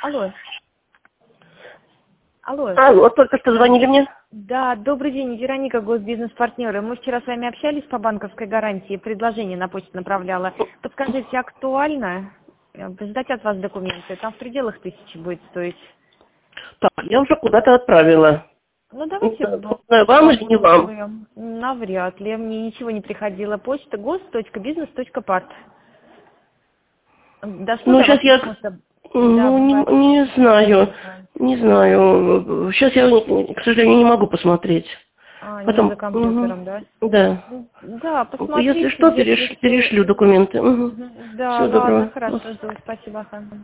Алло. Алло. Алло, только что звонили мне. Да, добрый день, Вероника, госбизнес-партнеры. Мы вчера с вами общались по банковской гарантии, предложение на почту направляла. Подскажите, актуально ждать от вас документы? Там в пределах 1000 будет стоить. Так, я уже куда-то отправила. Ну, давайте Вам или не вам? попробуем. Навряд ли. Мне ничего не приходило. Почта gos.business.part. Дошло Ну, до вас сейчас я... письмо, что- Ну, Да, не знаю. Не знаю. Сейчас я, к сожалению, не могу посмотреть. не за Потом... компьютером, да? Да. Да, Если посмотрите, что, если что. перешлю документы. Да, Всего ладно, доброго. хорошо, жду. Спасибо, Хан.